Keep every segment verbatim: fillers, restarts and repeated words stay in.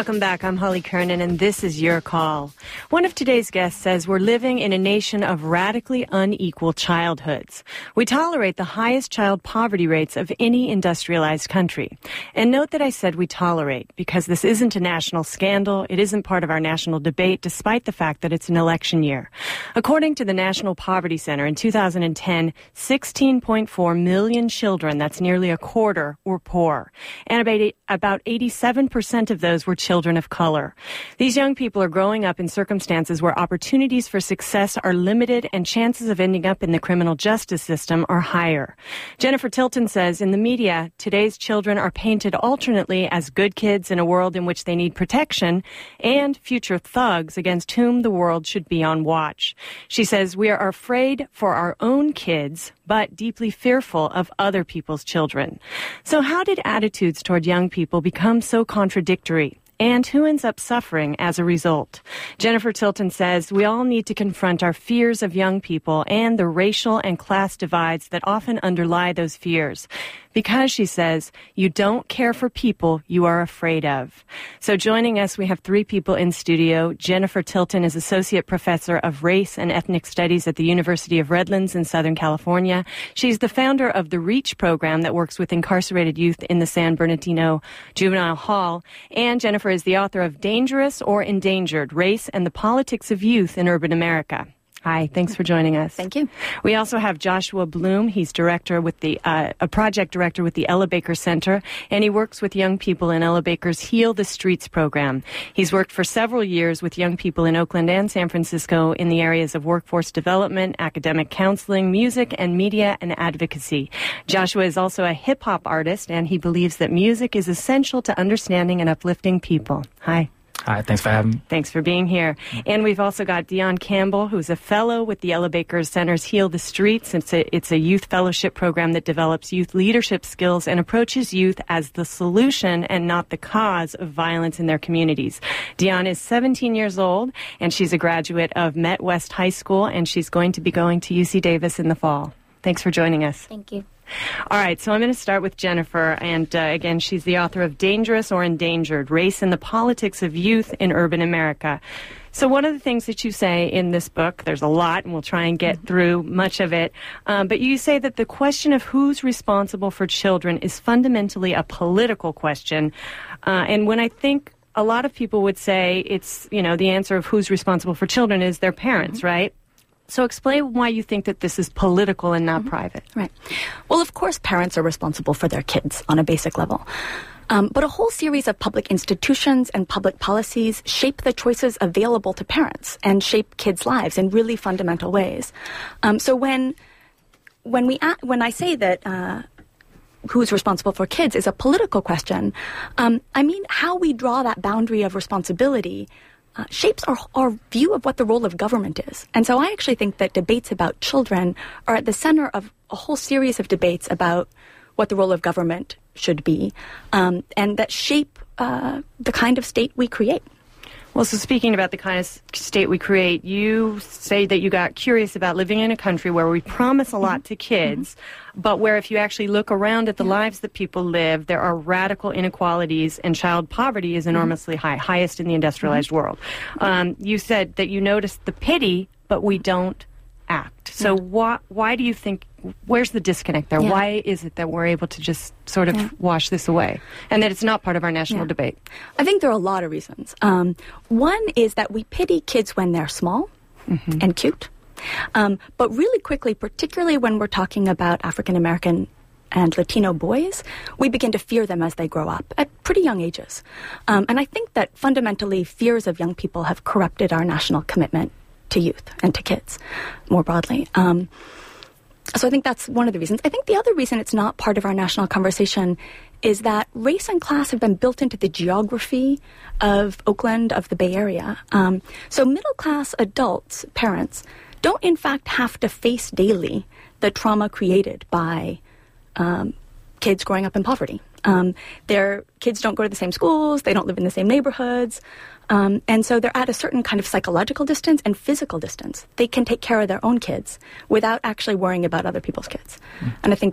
Welcome back. I'm Holly Kernan, and this is Your Call. One of today's guests says we're living in a nation of radically unequal childhoods. We tolerate the highest child poverty rates of any industrialized country. And note that I said we tolerate, because this isn't a national scandal. It isn't part of our national debate, despite the fact that it's an election year. According to the National Poverty Center, in two thousand ten, sixteen point four million children, that's nearly a quarter, were poor. And about, about eighty-seven percent of those were children of color. These young people are growing up in circumstances where opportunities for success are limited and chances of ending up in the criminal justice system are higher. Jennifer Tilton says, in the media, today's children are painted alternately as good kids in a world in which they need protection and future thugs against whom the world should be on watch. She says, we are afraid for our own kids, but deeply fearful of other people's children. So how did attitudes toward young people become so contradictory? And who ends up suffering as a result? Jennifer Tilton says we all need to confront our fears of young people and the racial and class divides that often underlie those fears. Because, she says, you don't care for people you are afraid of. So joining us, we have three people in studio. Jennifer Tilton is Associate Professor of Race and Ethnic Studies at the University of Redlands in Southern California. She's the founder of the REACH program that works with incarcerated youth in the San Bernardino Juvenile Hall. And Jennifer is the author of Dangerous or Endangered: Race and the Politics of Youth in Urban America. Hi, thanks for joining us. Thank you. We also have Joshua Bloom. He's director with the uh, a project director with the Ella Baker Center, and he works with young people in Ella Baker's Heal the Streets program. He's worked for several years with young people in Oakland and San Francisco in the areas of workforce development, academic counseling, music, and media and advocacy. Joshua is also a hip-hop artist, and he believes that music is essential to understanding and uplifting people. Hi. Hi, thanks for having me. Thanks for being here. And we've also got Dion Campbell, who's a fellow with the Ella Baker Center's Heal the Streets. It's a, it's a youth fellowship program that develops youth leadership skills and approaches youth as the solution and not the cause of violence in their communities. Dion is seventeen years old, and she's a graduate of Met West High School, and she's going to be going to U C Davis in the fall. Thanks for joining us. Thank you. All right, so I'm going to start with Jennifer, and uh, again, she's the author of Dangerous or Endangered: Race and the Politics of Youth in Urban America. So one of the things that you say in this book, there's a lot, and we'll try and get through much of it, um, but you say that the question of who's responsible for children is fundamentally a political question, uh, and when I think a lot of people would say it's, you know, the answer of who's responsible for children is their parents, mm-hmm. right? So explain why you think that this is political and not mm-hmm. private. Right. Well, of course, parents are responsible for their kids on a basic level. Um, but a whole series of public institutions and public policies shape the choices available to parents and shape kids' lives in really fundamental ways. Um, so when when we a- when I say that uh, who's responsible for kids is a political question, um, I mean how we draw that boundary of responsibility Uh, shapes our, our view of what the role of government is. And so I actually think that debates about children are at the center of a whole series of debates about what the role of government should be, um, and that shape uh, the kind of state we create. Well, so speaking about the kind of state we create, you say that you got curious about living in a country where we promise a lot to kids, mm-hmm. but where if you actually look around at the yeah. lives that people live, there are radical inequalities and child poverty is enormously mm-hmm. high, highest in the industrialized mm-hmm. world. Um, you said that you noticed the pity, but we don't act. So yeah. why, why do you think, where's the disconnect there? Yeah. Why is it that we're able to just sort of yeah. wash this away and that it's not part of our national yeah. debate? I think there are a lot of reasons. Um, one is that we pity kids when they're small mm-hmm. and cute. Um, but really quickly, particularly when we're talking about African American and Latino boys, we begin to fear them as they grow up at pretty young ages. Um, and I think that fundamentally fears of young people have corrupted our national commitment to youth and to kids more broadly. Um, so I think that's one of the reasons. I think the other reason it's not part of our national conversation is that race and class have been built into the geography of Oakland, of the Bay Area. Um, so middle-class adults, parents, don't in fact have to face daily the trauma created by um, kids growing up in poverty. Um, their kids don't go to the same schools, they don't live in the same neighborhoods, um, and so they're at a certain kind of psychological distance and physical distance. They can take care of their own kids without actually worrying about other people's kids. Mm. And I think that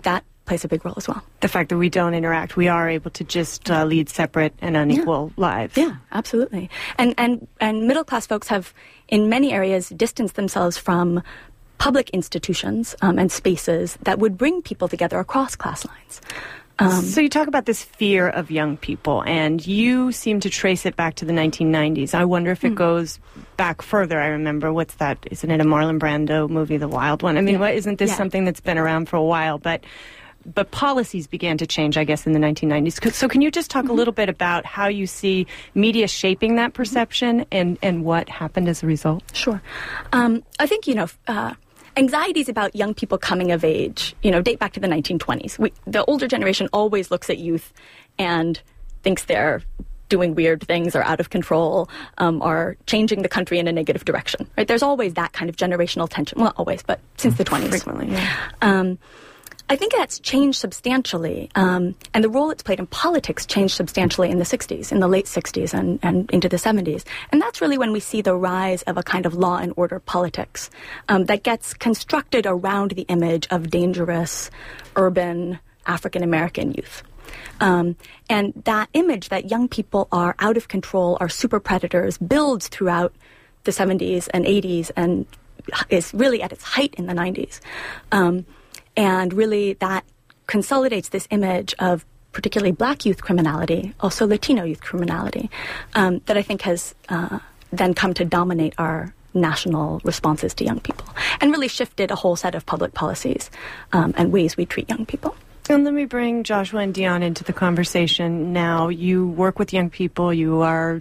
plays a big role as well. The fact that we don't interact, we are able to just uh, lead separate and unequal yeah. lives. Yeah, absolutely. And and and middle class folks have, in many areas, distanced themselves from public institutions um, and spaces that would bring people together across class lines. Um, so you talk about this fear of young people, and you seem to trace it back to the nineteen nineties. I wonder if it mm. goes back further. I remember, what's that? Isn't it a Marlon Brando movie, The Wild One? I mean, yeah. what, isn't this yeah. something that's been around for a while? But but policies began to change, I guess, in the nineteen nineties. So can you just talk mm-hmm. a little bit about how you see media shaping that perception and, and what happened as a result? Sure. Um, I think, you know... Uh, Anxieties about young people coming of age, you know, date back to the nineteen twenties. We, the older generation always looks at youth and thinks they're doing weird things or out of control, um, or changing the country in a negative direction, right? There's always that kind of generational tension. Well, always, but since the twenties. Frequently, yeah. Um, I think that's changed substantially, um, and the role it's played in politics changed substantially in the sixties, in the late sixties and, and into the seventies. And that's really when we see the rise of a kind of law and order politics um, that gets constructed around the image of dangerous, urban, African-American youth. Um, and that image that young people are out of control, are super predators, builds throughout the seventies and eighties and is really at its height in the nineties. Um, And really that consolidates this image of particularly black youth criminality, also Latino youth criminality, um, that I think has uh, then come to dominate our national responses to young people and really shifted a whole set of public policies um, and ways we treat young people. And let me bring Joshua and Dion into the conversation now. You work with young people. You are,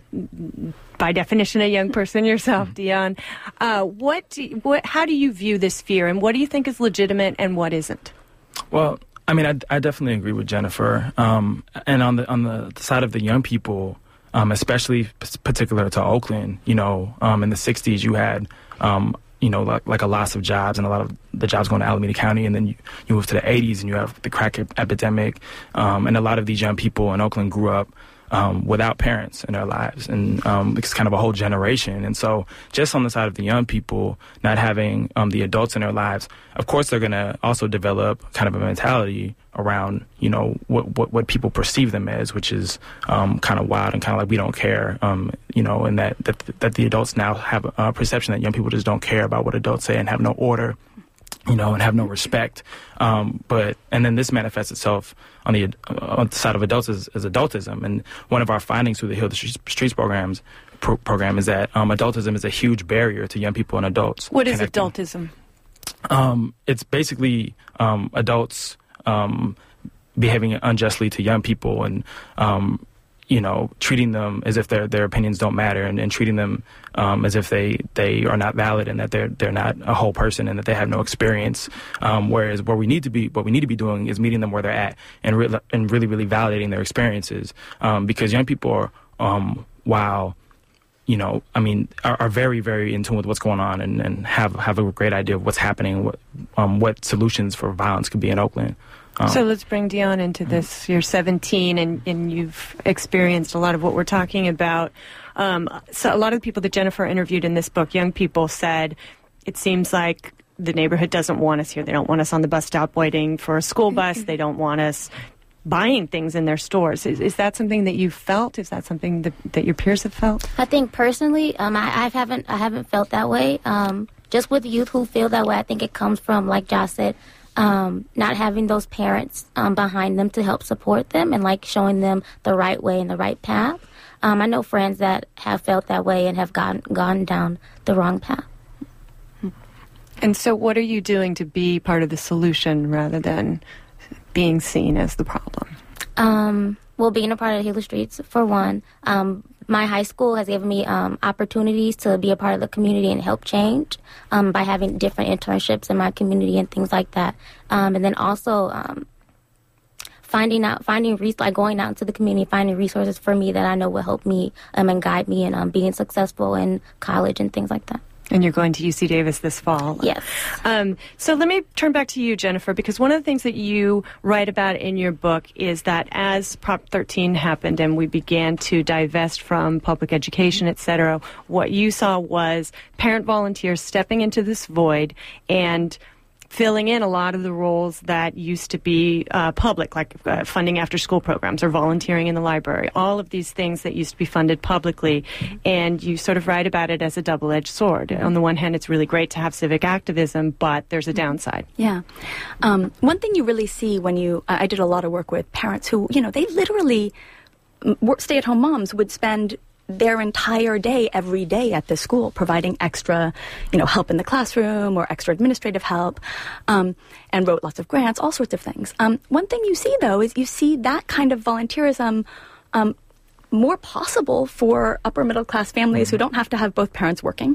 by definition, a young person yourself, Dion. Uh, what, do, what, how do you view this fear, and what do you think is legitimate and what isn't? Well, I mean, I, I definitely agree with Jennifer. Um, and on the on the side of the young people, um, especially p- particular to Oakland, you know, um, in the sixties, you had um, you know, like, like a loss of jobs and a lot of the jobs going to Alameda County. And then you, you move to the eighties and you have the crack epidemic. Um, and a lot of these young people in Oakland grew up um, without parents in their lives. And um, it's kind of a whole generation. And so just on the side of the young people, not having um, the adults in their lives, of course, they're going to also develop kind of a mentality around, you know, what, what, what people perceive them as, which is um, kind of wild and kind of like we don't care, um, you know, and that, that that the adults now have a perception that young people just don't care about what adults say and have no order, you know, and have no respect. Um, but and then this manifests itself on the, uh, on the side of adults as, as adultism. And one of our findings through the Heal the Streets programs pro- program is that um, adultism is a huge barrier to young people and adults. What is connecting. adultism? Um, it's basically um, adults um, behaving unjustly to young people and, um, you know, treating them as if their their opinions don't matter and, and treating them um, as if they, they are not valid and that they're they're not a whole person and that they have no experience. Um, whereas what we need to be what we need to be doing is meeting them where they're at and re- and really really validating their experiences um, because young people are um, while you know, I mean, are, are very, very in tune with what's going on and, and have have a great idea of what's happening, what um, what solutions for violence could be in Oakland. Um, so let's bring Dion into this. You're seventeen and, and you've experienced a lot of what we're talking about. Um, so a lot of the people that Jennifer interviewed in this book, young people, said it seems like the neighborhood doesn't want us here. They don't want us on the bus stop waiting for a school bus. They don't want us buying things in their stores. Is, is that something that you felt? Is that something that, that your peers have felt? I think personally, um, I, I haven't I haven't felt that way. Um, just with youth who feel that way, I think it comes from, like Josh said, um, not having those parents um, behind them to help support them and like showing them the right way and the right path. Um, I know friends that have felt that way and have gone gone down the wrong path. And so, what are you doing to be part of the solution rather than being seen as the problem? Um, well, being a part of Heal the Streets, for one. Um, my high school has given me um, opportunities to be a part of the community and help change um, by having different internships in my community and things like that. Um, and then also um, finding out, finding res- like going out into the community, finding resources for me that I know will help me um, and guide me in um, being successful in college and things like that. And you're going to U C Davis this fall. Yes. Um, so let me turn back to you, Jennifer, because one of the things that you write about in your book is that as Prop thirteen happened and we began to divest from public education, et cetera, what you saw was parent volunteers stepping into this void and filling in a lot of the roles that used to be uh, public, like uh, funding after-school programs or volunteering in the library, all of these things that used to be funded publicly. And you sort of write about it as a double-edged sword. On the one hand, it's really great to have civic activism, but there's a downside. Yeah. Um, one thing you really see when you, uh, I did a lot of work with parents who, you know, they literally, work, stay-at-home moms would spend their entire day, every day at the school, providing extra, you know, help in the classroom or extra administrative help, um, and wrote lots of grants, all sorts of things. Um, one thing you see, though, is you see that kind of volunteerism um, more possible for upper middle class families who don't have to have both parents working.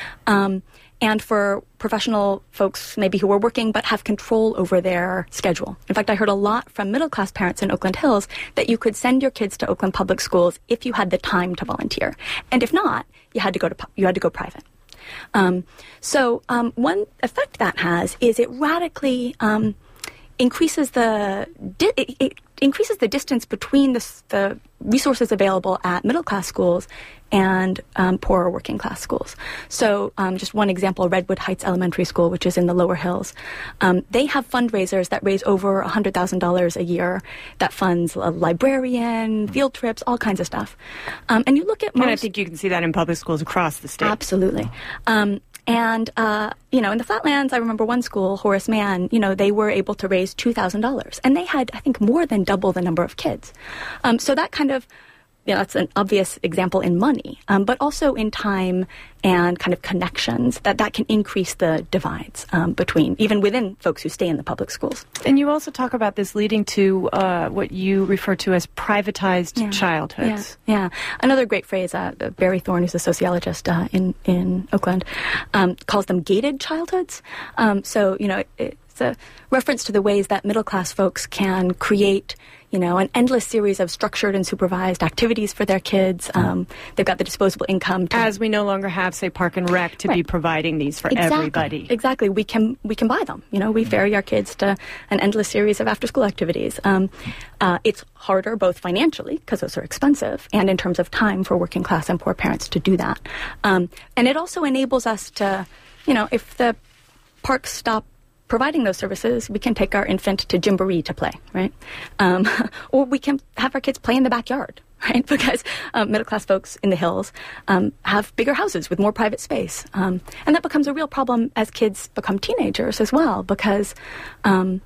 Um, and for professional folks maybe who are working but have control over their schedule. In fact, I heard a lot from middle-class parents in Oakland Hills that you could send your kids to Oakland Public Schools if you had the time to volunteer. And if not, you had to go to you had to go private. Um, so um, one effect that has is it radically um, increases the di- it, it increases the distance between the, the resources available at middle-class schools and um, poorer working-class schools. So um, just one example, Redwood Heights Elementary School, which is in the Lower Hills, um, they have fundraisers that raise over one hundred thousand dollars a year that funds a librarian, field trips, all kinds of stuff. Um, and you look at most... And I think you can see that in public schools across the state. Absolutely. Um, and, uh, you know, in the Flatlands, I remember one school, Horace Mann, you know, they were able to raise two thousand dollars. And they had, I think, more than double the number of kids. Um, so that kind of... You know, that's an obvious example in money, um, but also in time and kind of connections that that can increase the divides um, between, even within folks who stay in the public schools. And you also talk about this leading to uh, what you refer to as privatized yeah. childhoods. Yeah, yeah. Another great phrase, uh, Barry Thorne, who's a sociologist uh, in, in Oakland, um, calls them gated childhoods. Um, so, you know, it, it's a reference to the ways that middle-class folks can create you know, an endless series of structured and supervised activities for their kids. Um, they've got the disposable income. To As we no longer have, say, Park and Rec to right. be providing these for exactly. everybody. Exactly. We can we can buy them. You know, we ferry our kids to an endless series of after-school activities. Um, uh, it's harder both financially, because those are expensive, and in terms of time for working class and poor parents to do that. Um, and it also enables us to, you know, if the parks stop providing those services, we can take our infant to Gymboree to play, right? Um, or we can have our kids play in the backyard, right? Because um, middle-class folks in the hills um, have bigger houses with more private space. Um, and that becomes a real problem as kids become teenagers as well, because, um,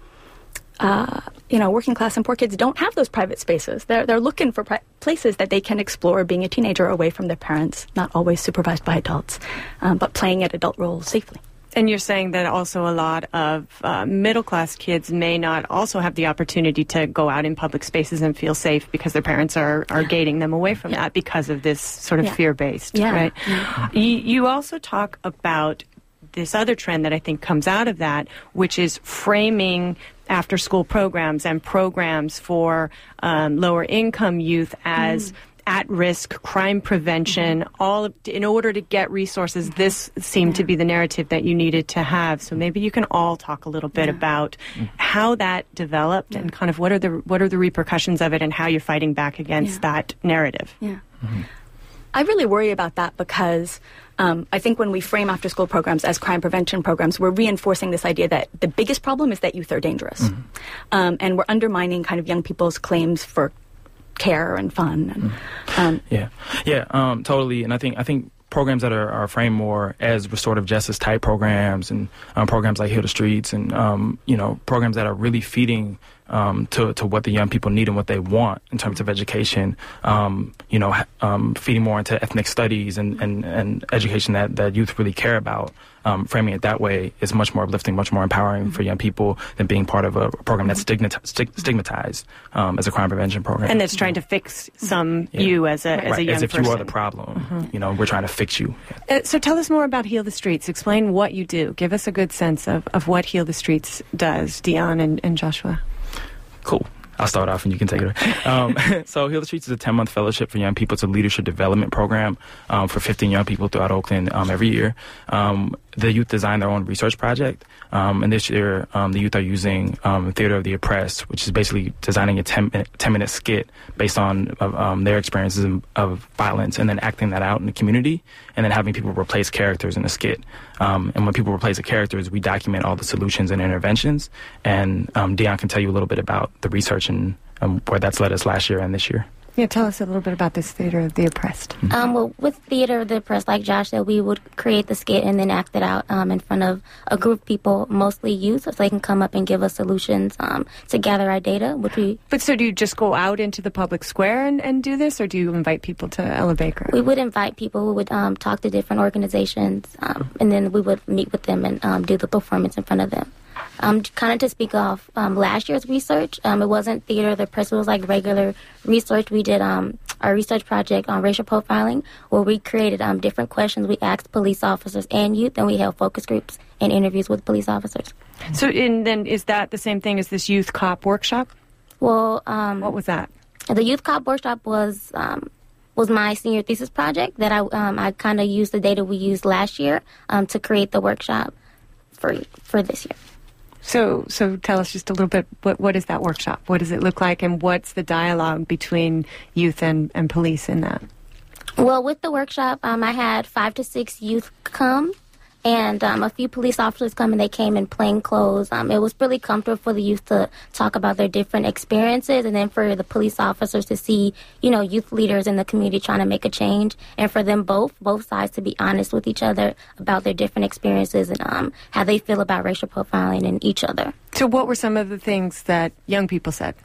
uh, you know, working-class and poor kids don't have those private spaces. They're, they're looking for pri- places that they can explore being a teenager away from their parents, not always supervised by adults, um, but playing at adult roles safely. And you're saying that also a lot of uh, middle-class kids may not also have the opportunity to go out in public spaces and feel safe because their parents are, are yeah. gating them away from yeah. that because of this sort of yeah. fear-based, yeah. right? Yeah. You, you also talk about this other trend that I think comes out of that, which is framing after-school programs and programs for um, lower-income youth as... Mm. at-risk crime prevention, mm-hmm. all of, in order to get resources. Mm-hmm. This seemed yeah. to be the narrative that you needed to have. So maybe you can all talk a little bit yeah. about mm-hmm. how that developed yeah. and kind of what are the what are the repercussions of it and how you're fighting back against yeah. that narrative. Yeah, mm-hmm. I really worry about that because um, I think when we frame after-school programs as crime prevention programs, we're reinforcing this idea that the biggest problem is that youth are dangerous, mm-hmm. um, and we're undermining kind of young people's claims for care and fun. And, um, yeah, yeah, um, totally. And I think I think programs that are, are framed more as restorative justice type programs and um, programs like Heal the Streets and um, you know programs that are really feeding um, to to what the young people need and what they want in terms of education. Um, you know, um, feeding more into ethnic studies and, and, and education that, that youth really care about. Um, framing it that way is much more uplifting, much more empowering mm-hmm. for young people than being part of a program that's stigmatized, stigmatized um, as a crime prevention program. And that's trying to fix some yeah. you as a right. as a young as if person. you are the problem. Mm-hmm. You know, we're trying to fix you. Uh, so tell us more about Heal the Streets. Explain what you do. Give us a good sense of, of what Heal the Streets does, Dion and, and Joshua. Cool. I'll start off and you can take it away. Um, so Heal the Streets is a ten-month fellowship for young people. It's a leadership development program um, for fifteen young people throughout Oakland um, every year. Um, the youth design their own research project. Um, and this year, um, the youth are using um, Theater of the Oppressed, which is basically designing a ten-minute skit based on uh, um, their experiences of violence and then acting that out in the community and then having people replace characters in the skit. Um, and when people replace the characters, we document all the solutions and interventions. And um, Dion can tell you a little bit about the research and um, where that's led us last year and this year. Yeah, tell us a little bit about this Theater of the Oppressed. Mm-hmm. Um, well, with Theater of the Oppressed, like Josh said, we would create the skit and then act it out um, in front of a group of people, mostly youth, so they can come up and give us solutions um, to gather our data, which we... But so do you just go out into the public square and, and do this, or do you invite people to Ella Baker? We would invite people. We would um, talk to different organizations, um, and then we would meet with them and um, do the performance in front of them. Um, kind of to speak off um, last year's research, um, it wasn't Theater of the Oppressed, it was like regular research. We did um, our research project on racial profiling, where we created um, different questions. We asked police officers and youth, and we held focus groups and interviews with police officers. So and then is that the same thing as this youth cop workshop? Well, um, what was that? The youth cop workshop was um, was my senior thesis project that I um, I kind of used the data we used last year um, to create the workshop for for this year. So, so tell us just a little bit, what, what is that workshop? What does it look like, and what's the dialogue between youth and, and police in that? Well, with the workshop, um, I had five to six youth come, and um, a few police officers come, and they came in plain clothes. Um, it was really comfortable for the youth to talk about their different experiences, and then for the police officers to see, you know, youth leaders in the community trying to make a change, and for them both, both sides to be honest with each other about their different experiences and um, how they feel about racial profiling in each other. So what were some of the things that young people said?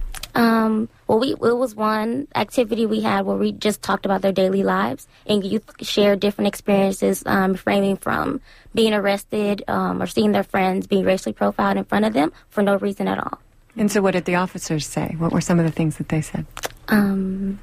Um, well, we, it was one activity we had where we just talked about their daily lives, and youth shared different experiences, um, framing from being arrested um, or seeing their friends being racially profiled in front of them for no reason at all. And so what did the officers say? What were some of the things that they said? Um,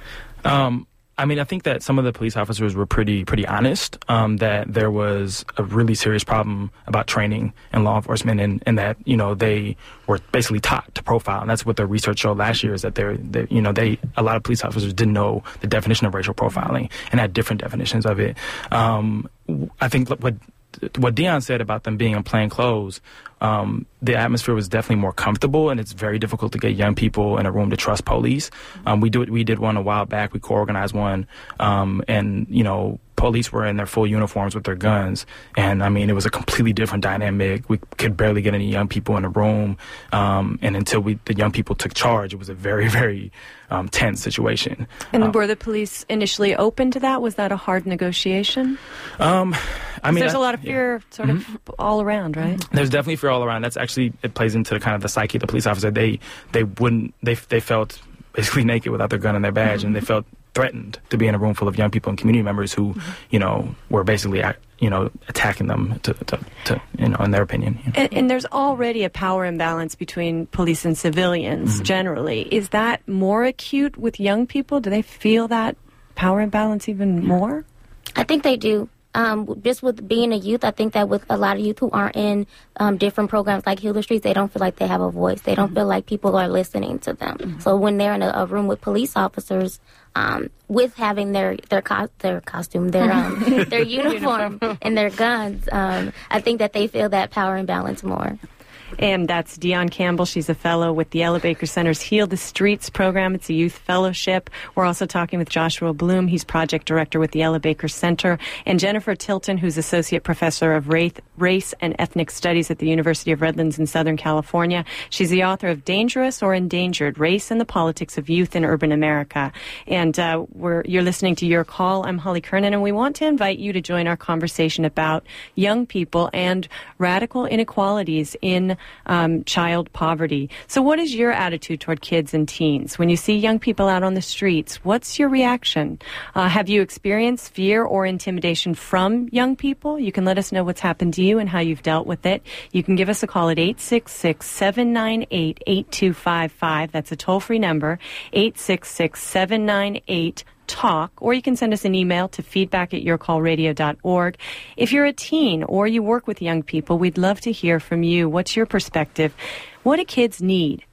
um I mean, I think that some of the police officers were pretty pretty honest, um, that there was a really serious problem about training in law enforcement, and, and that, you know, they were basically taught to profile. And that's what the research showed last year, is that they're, they, you know, they a lot of police officers didn't know the definition of racial profiling and had different definitions of it. Um, I think what what Dion said about them being in plain clothes, um, the atmosphere was definitely more comfortable, and it's very difficult to get young people in a room to trust police. Um, we do we did one a while back. We co-organized one, um, and you know, police were in their full uniforms with their guns, and I mean, it was a completely different dynamic. We could barely get any young people in the room, um, and until we the young people took charge, it was a very very um, tense situation. And um, were the police initially open to that? Was that a hard negotiation? Um, I mean, there's I, a lot of fear, yeah. sort mm-hmm. of all around, right? There's definitely fear all around. That's actually, it plays into the kind of the psyche of the police officer. They they wouldn't they they felt basically naked without their gun and their badge, mm-hmm. and they felt threatened to be in a room full of young people and community members who, mm-hmm. you know, were basically, you know, attacking them to, to, to you know, in their opinion. You know. And, and there's already a power imbalance between police and civilians, mm-hmm. generally. Is that more acute with young people? Do they feel that power imbalance even more? I think they do. Um, just with being a youth, I think that with a lot of youth who aren't in um, different programs like Heal the Streets, they don't feel like they have a voice. They don't mm-hmm. feel like people are listening to them. Mm-hmm. So when they're in a, a room with police officers, um, with having their their, co- their costume, their um, their uniform, and their guns, um, I think that they feel that power imbalance more. And that's Dion Campbell. She's a fellow with the Ella Baker Center's Heal the Streets program. It's a youth fellowship. We're also talking with Joshua Bloom. He's project director with the Ella Baker Center. And Jennifer Tilton, who's associate professor of race and ethnic studies at the University of Redlands in Southern California. She's the author of Dangerous or Endangered: Race and the Politics of Youth in Urban America. And uh, we're, you're listening to Your Call. I'm Holly Kernan, and we want to invite you to join our conversation about young people and radical inequalities in Um, child poverty. So what is your attitude toward kids and teens? When you see young people out on the streets, what's your reaction? Uh, have you experienced fear or intimidation from young people? You can let us know what's happened to you and how you've dealt with it. You can give us a call at eight six six, seven nine eight, eight two five five. That's a toll-free number, eight six six, seven nine eight, talk, or you can send us an email to feedback at your call radio dot org. If you're a teen or you work with young people, we'd love to hear from you. What's your perspective? What do kids need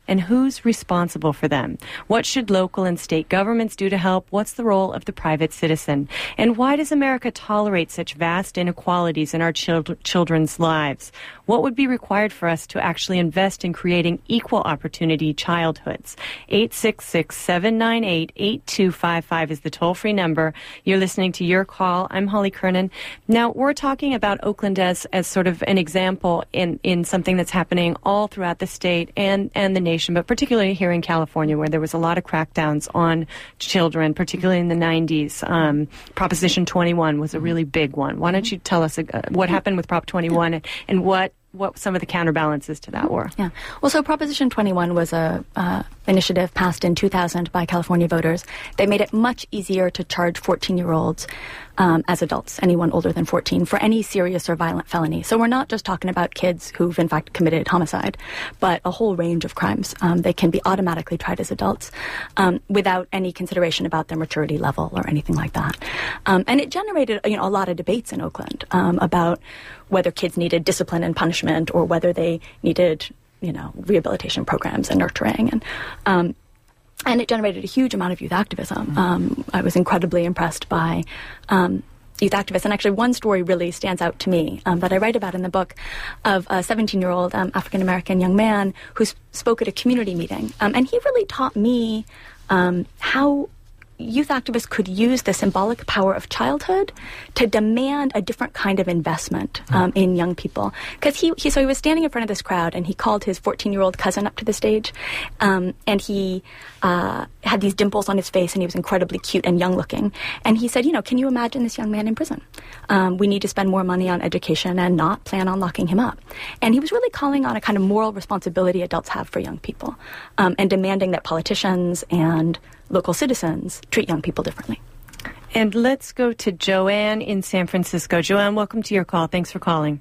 and who's responsible for them? What should local and state governments do to help? What's the role of the private citizen? And why does America tolerate such vast inequalities in our chil- children's lives? What would be required for us to actually invest in creating equal opportunity childhoods? eight six six, seven nine eight, eight two five five is the toll-free number. You're listening to Your Call. I'm Holly Kernan. Now, we're talking about Oakland as, as sort of an example in, in something that's happening all throughout the state and, and the nation, but particularly here in California, where there was a lot of crackdowns on children, particularly in the nineties. Um, Proposition twenty-one was a really big one. Why don't you tell us uh, what happened with Prop twenty-one and, and what what some of the counterbalances to that were? Yeah. Well, so Proposition twenty-one was a uh, initiative passed in two thousand by California voters. They made it much easier to charge fourteen-year-olds um, as adults, anyone older than fourteen, for any serious or violent felony. So we're not just talking about kids who've, in fact, committed homicide, but a whole range of crimes. Um, they can be automatically tried as adults um, without any consideration about their maturity level or anything like that. Um, and it generated, you know, a lot of debates in Oakland um, about whether kids needed discipline and punishment or whether they needed, you know, rehabilitation programs and nurturing. And um, and it generated a huge amount of youth activism. Um, I was incredibly impressed by um, youth activists. And actually one story really stands out to me um, that I write about in the book of a seventeen-year-old um, African-American young man who sp- spoke at a community meeting. Um, and he really taught me um, how youth activists could use the symbolic power of childhood to demand a different kind of investment um, in young people. Because he, he, so he was standing in front of this crowd, and he called his fourteen-year-old cousin up to the stage, um, and he uh, had these dimples on his face, and he was incredibly cute and young-looking. And he said, you know, can you imagine this young man in prison? Um, we need to spend more money on education and not plan on locking him up. And he was really calling on a kind of moral responsibility adults have for young people, um, and demanding that politicians and local citizens treat young people differently. And let's go to Joanne in San Francisco. Joanne, welcome to Your Call. Thanks for calling.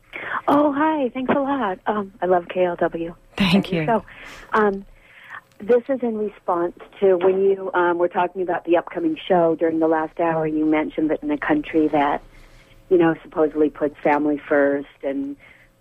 Oh, hi. Thanks a lot. Um, I love K L W. Thank you. So, um, this is in response to when you um, were talking about the upcoming show during the last hour. You mentioned that in a country that, you know, supposedly puts family first and,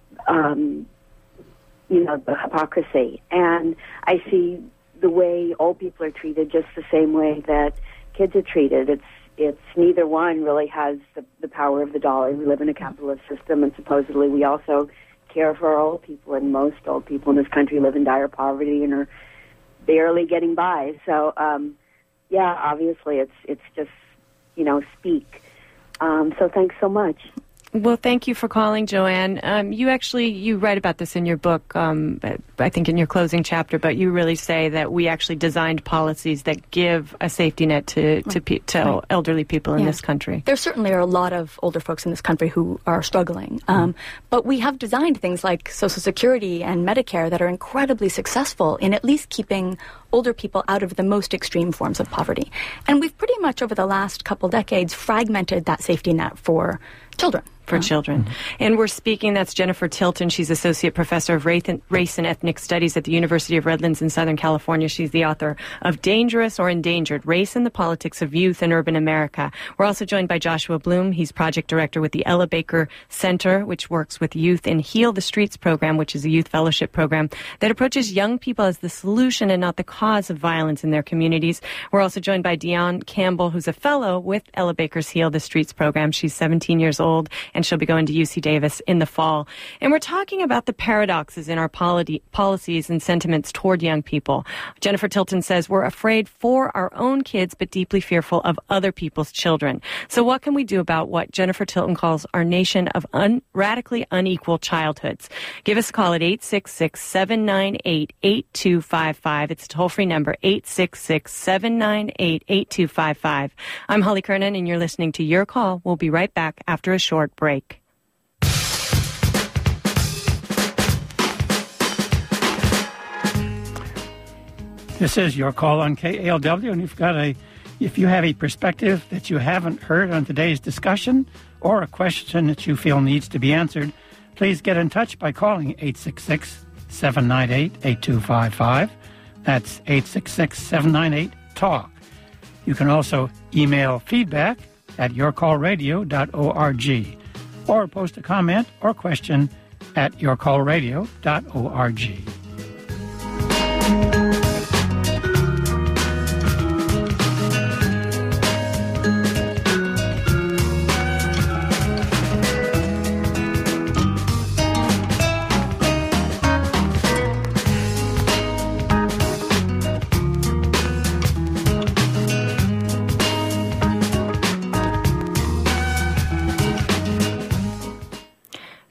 um, you know, the hypocrisy. And I see the way old people are treated just the same way that kids are treated. It's it's neither one really has the, the power of the dollar. We live in a capitalist system, and supposedly we also care for our old people, and most old people in this country live in dire poverty and are barely getting by. So, um, yeah, obviously it's it's just, you know, speak. Um, so thanks so much. Well, thank you for calling, Joanne. Um, you actually, you write about this in your book, um, I think in your closing chapter, but you really say that we actually designed policies that give a safety net to to, pe- to right. elderly people in yeah. this country. There certainly are a lot of older folks in this country who are struggling, um, mm. but we have designed things like Social Security and Medicare that are incredibly successful in at least keeping older people out of the most extreme forms of poverty. And we've pretty much over the last couple decades fragmented that safety net for children. For children. Mm-hmm. And we're speaking, that's Jennifer Tilton. She's Associate Professor of Race and, Race and Ethnic Studies at the University of Redlands in Southern California. She's the author of Dangerous or Endangered, Race and the Politics of Youth in Urban America. We're also joined by Joshua Bloom. He's Project Director with the Ella Baker Center, which works with youth in Heal the Streets program, which is a youth fellowship program that approaches young people as the solution and not the cause of violence in their communities. We're also joined by Dionne Campbell, who's a fellow with Ella Baker's Heal the Streets program. She's seventeen years old, and she'll be going to U C Davis in the fall. And we're talking about the paradoxes in our polity, policies and sentiments toward young people. Jennifer Tilton says we're afraid for our own kids, but deeply fearful of other people's children. So what can we do about what Jennifer Tilton calls our nation of un- radically unequal childhoods? Give us a call at eight six six, seven nine eight, eight two five five. It's a toll-free number, eight six six, seven nine eight, eight two five five. I'm Holly Kernan, and you're listening to Your Call. We'll be right back after a short break. This is Your Call on K A L W, and you've got a, if you have a perspective that you haven't heard on today's discussion or a question that you feel needs to be answered, please get in touch by calling eight six six, seven nine eight, eight two five five. That's eight six six, seven nine eight, talk. You can also email feedback at your call radio dot org or post a comment or question at your call radio dot org.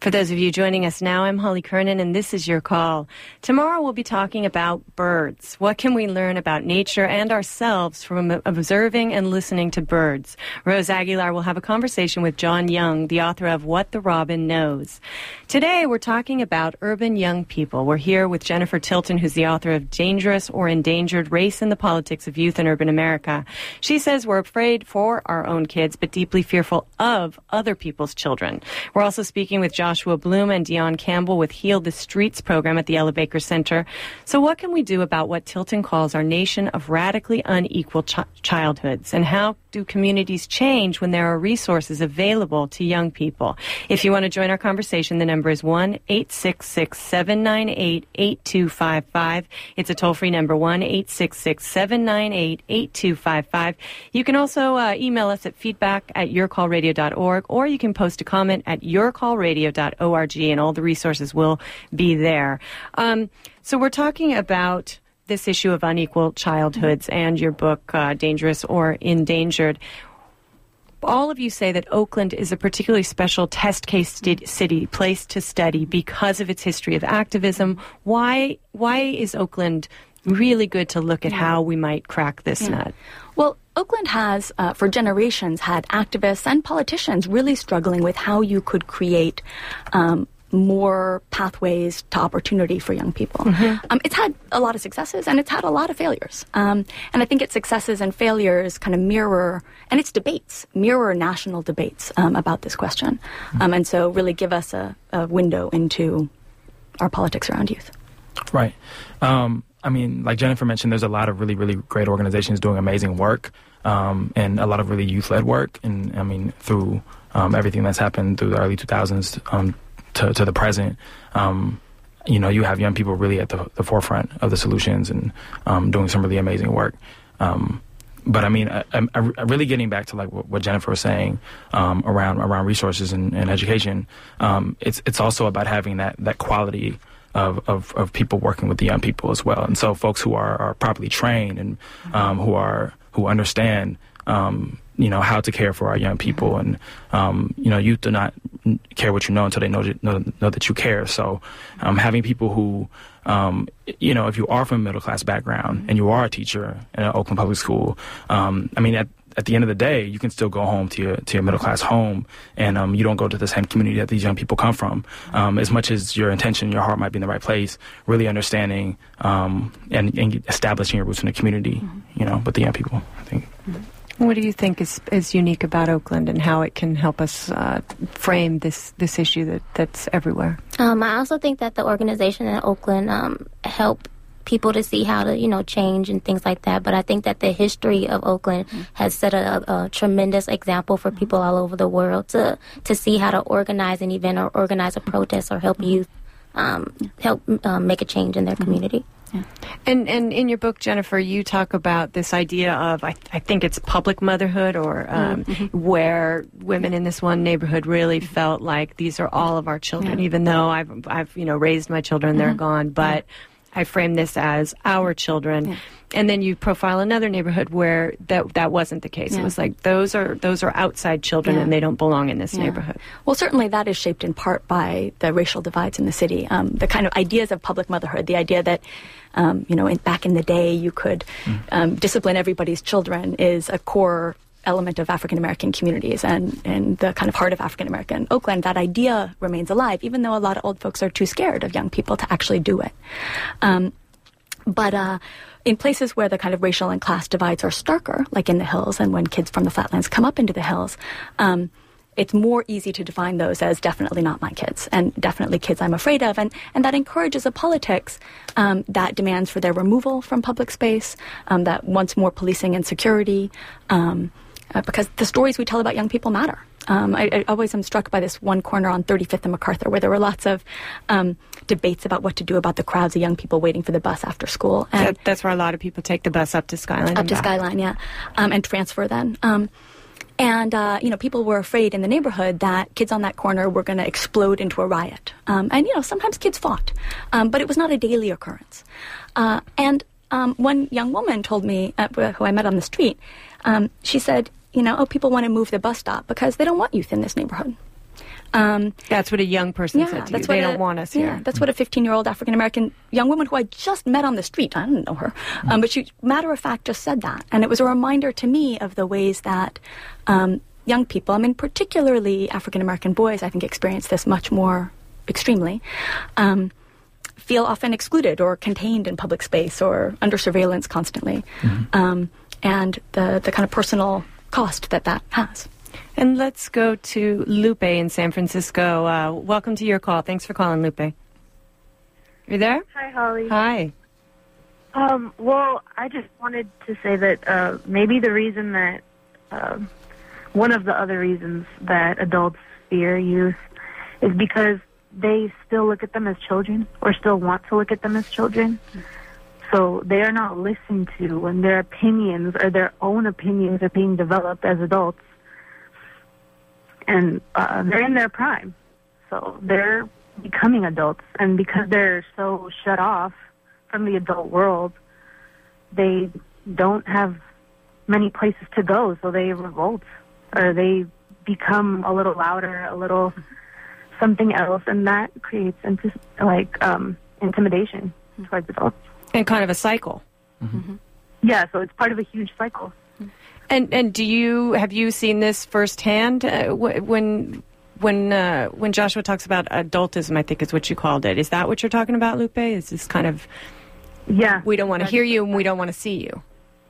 For those of you joining us now, I'm Holly Kernan, and this is Your Call. Tomorrow we'll be talking about birds. What can we learn about nature and ourselves from observing and listening to birds? Rose Aguilar will have a conversation with John Young, the author of What the Robin Knows. Today we're talking about urban young people. We're here with Jennifer Tilton, who's the author of Dangerous or Endangered: Race and the Politics of Youth in Urban America. She says we're afraid for our own kids, but deeply fearful of other people's children. We're also speaking with John Joshua Bloom and Dion Campbell with Heal the Streets program at the Ella Baker Center. So what can we do about what Tilton calls our nation of radically unequal ch- childhoods? And how do communities change when there are resources available to young people? If you want to join our conversation, the number is one eight six six, seven nine eight, eight two five five. It's a toll-free number, one eight six six, seven nine eight, eight two five five. You can also uh, email us at feedback at yourcallradio dot org, or you can post a comment at yourcallradio dot org, and all the resources will be there. Um, so we're talking about this issue of unequal childhoods and your book, uh, Dangerous or Endangered. All of you say that Oakland is a particularly special test case st- city, place to study because of its history of activism. Why, why is Oakland really good to look at how we might crack this yeah. nut? Well, Oakland has, uh, for generations, had activists and politicians really struggling with how you could create um, more pathways to opportunity for young people. Mm-hmm. Um, it's had a lot of successes, and it's had a lot of failures. Um, and I think its successes and failures kind of mirror, and its debates, mirror national debates um, about this question. Mm-hmm. Um, and so really give us a, a window into our politics around youth. Right. Um, I mean, like Jennifer mentioned, there's a lot of really, really great organizations doing amazing work, um, and a lot of really youth-led work. And, I mean, through um, everything that's happened through the early two thousands um, to, to the present, um, you know, you have young people really at the, the forefront of the solutions and um, doing some really amazing work. Um, but, I mean, I, I, I really getting back to, like, what, what Jennifer was saying um, around around resources and, and education, um, it's it's also about having that, that quality Of, of, of people working with the young people as well. And so folks who are, are properly trained and um, who are who understand, um, you know, how to care for our young people. And, um, you know, youth do not care what you know until they know, know, know that you care. So um, having people who, um, you know, if you are from a middle-class background and you are a teacher in an Oakland public school, um, I mean, at At the end of the day, you can still go home to your to your middle class home, and um, you don't go to the same community that these young people come from. Um, as much as your intention, your heart might be in the right place, really understanding um, and, and establishing your roots in the community, mm-hmm. you know. But the young people, I think. Mm-hmm. What do you think is is unique about Oakland and how it can help us uh, frame this this issue that that's everywhere? Um, I also think that the organization in Oakland um, help people to see how to, you know, change and things like that. But I think that the history of Oakland mm-hmm. has set a, a tremendous example for people all over the world to to see how to organize an event or organize a protest or help mm-hmm. youth um, help um, make a change in their mm-hmm. community. Yeah. And and in your book, Jennifer, you talk about this idea of, I, I think it's public motherhood, or um, mm-hmm. where women in this one neighborhood really felt like these are all of our children, yeah. even though I've, I've you know, raised my children, mm-hmm. they're gone, but yeah. I frame this as our children. Yeah. And then you profile another neighborhood where that that wasn't the case. Yeah. It was like those are those are outside children yeah. and they don't belong in this yeah. neighborhood. Well, certainly that is shaped in part by the racial divides in the city. Um, the kind of ideas of public motherhood, the idea that, um, you know, in, back in the day you could mm. um, discipline everybody's children is a core element of African American communities and, and the kind of heart of African American Oakland. That idea remains alive, even though a lot of old folks are too scared of young people to actually do it. Um, but uh, in places where the kind of racial and class divides are starker, like in the hills and when kids from the flatlands come up into the hills, um, it's more easy to define those as definitely not my kids and definitely kids I'm afraid of. And, and that encourages a politics um, that demands for their removal from public space, um, that wants more policing and security, um, Uh, because the stories we tell about young people matter. Um, I, I always am struck by this one corner on thirty-fifth and MacArthur where there were lots of um, debates about what to do about the crowds of young people waiting for the bus after school. And that, that's where a lot of people take the bus up to Skyline. Up to back. Skyline, yeah, um, and transfer then. Um, and, uh, you know, people were afraid in the neighborhood that kids on that corner were going to explode into a riot. Um, and, you know, sometimes kids fought, um, but it was not a daily occurrence. Uh, and um, one young woman told me, uh, who I met on the street, um, she said, you know, oh, people want to move the bus stop because they don't want youth in this neighborhood. Um, that's what a young person yeah, said to that's you. They what don't a, want us yeah, here. That's what a fifteen-year-old African-American young woman who I just met on the street, I didn't know her, um, but she, matter of fact, just said that. And it was a reminder to me of the ways that um, young people, I mean, particularly African-American boys, I think experience this much more extremely, um, feel often excluded or contained in public space or under surveillance constantly. Mm-hmm. Um, and the, the kind of personal cost that that has. And let's go to Lupe in San Francisco. Uh, welcome to Your Call. Thanks for calling, Lupe. You there? Hi, Holly. Hi. Um, well, I just wanted to say that uh, maybe the reason that, uh, one of the other reasons that adults fear youth is because they still look at them as children or still want to look at them as children. So they are not listened to when their opinions or their own opinions are being developed as adults. And uh, they're in their prime. So they're becoming adults. And because they're so shut off from the adult world, they don't have many places to go. So they revolt or they become a little louder, a little something else. And that creates inti- like um, intimidation towards adults. And kind of a cycle. Mm-hmm. Yeah, so it's part of a huge cycle. And and do you have you seen this firsthand uh, when when uh, when Joshua talks about adultism? I think is what you called it. Is that what you're talking about, Lupe? Is this kind of yeah? We don't want to hear you and we don't want to see you.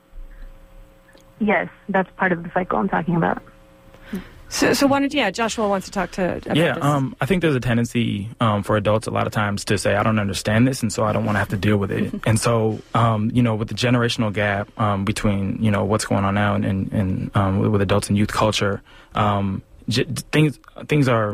Yes, that's part of the cycle I'm talking about. So, so why don't yeah, Joshua wants to talk to about yeah. this. Um, I think there's a tendency um, for adults a lot of times to say, I don't understand this, and so I don't want to have to deal with it. And so, um, you know, with the generational gap um, between you know what's going on now and, and, and um, with, with adults and youth culture, um, j- things things are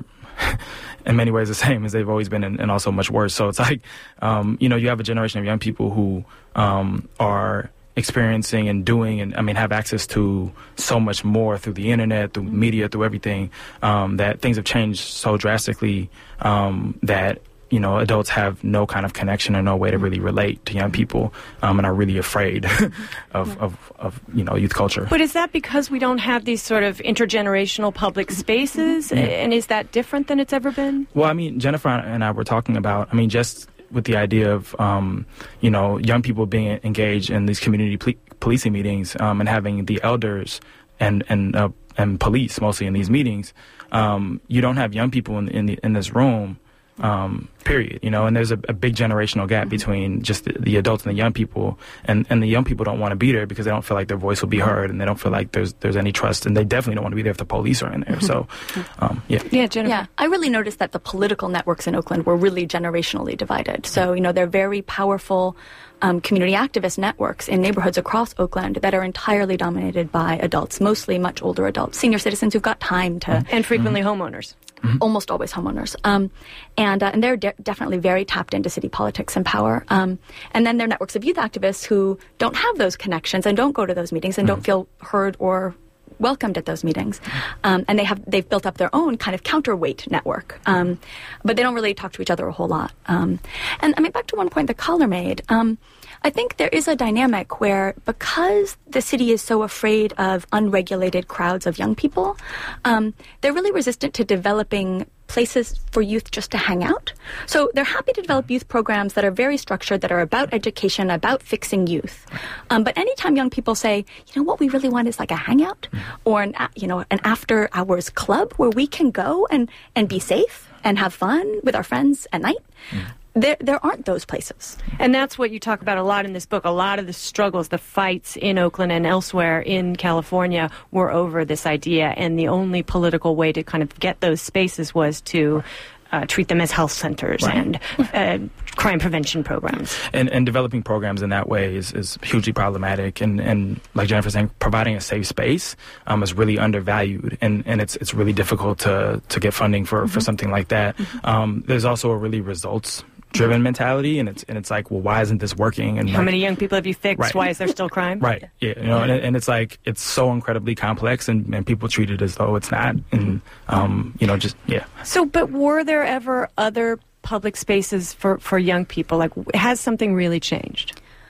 in many ways the same as they've always been, and, and also much worse. So it's like, um, you know, you have a generation of young people who um, are experiencing and doing and I mean have access to so much more through the internet, through media, through everything, um, that things have changed so drastically um, that you know adults have no kind of connection or no way to really relate to young people um, and are really afraid of, yeah. of, of you know youth culture. But is that because we don't have these sort of intergenerational public spaces, yeah. and is that different than it's ever been? Well, I mean, Jennifer and I were talking about, I mean, just with the idea of, um, you know, young people being engaged in these community pol- policing meetings um, and having the elders and and uh, and police mostly in these meetings, um, you don't have young people in in, the, in this room, um, period. You know, and there's a, a big generational gap between just the, the adults and the young people, and, and the young people don't want to be there because they don't feel like their voice will be heard, and they don't feel like there's there's any trust, and they definitely don't want to be there if the police are in there. So, um, yeah, yeah, Jennifer. Yeah, I really noticed that the political networks in Oakland were really generationally divided. So, you know, they're very powerful um, community activist networks in neighborhoods across Oakland that are entirely dominated by adults, mostly much older adults, senior citizens who've got time to... And frequently mm-hmm. homeowners. Mm-hmm. Almost always homeowners. Um, and uh, and they're de- definitely very tapped into city politics and power. Um, and then there are networks of youth activists who don't have those connections and don't go to those meetings and mm-hmm. don't feel heard or welcomed at those meetings. Um, and they have, they've built up their own kind of counterweight network. Um, but they don't really talk to each other a whole lot. Um, and I mean, back to one point the caller made, um, I think there is a dynamic where because the city is so afraid of unregulated crowds of young people, um, they're really resistant to developing places for youth just to hang out. So they're happy to develop youth programs that are very structured, that are about education, about fixing youth. Um, but anytime young people say, you know, what we really want is like a hangout or an, you know, an after hours club where we can go and, and be safe and have fun with our friends at night. Mm. There, there aren't those places. And that's what you talk about a lot in this book. A lot of the struggles, the fights in Oakland and elsewhere in California were over this idea. And the only political way to kind of get those spaces was to uh, treat them as health centers right. and uh, crime prevention programs. And, and developing programs in that way is, is hugely problematic. And, and like Jennifer was saying, providing a safe space um, is really undervalued. And, and it's it's really difficult to, to get funding for, mm-hmm. for something like that. Mm-hmm. Um, there's also a really results driven mentality, and it's and it's like, well, why isn't this working? And how like, many young people have you fixed? Right. Why is there still crime? Right. Yeah. You know, and, and it's like it's so incredibly complex, and, and people treat it as though it's not. And um, you know, just yeah. So, but were there ever other public spaces for for young people? Like, has something really changed?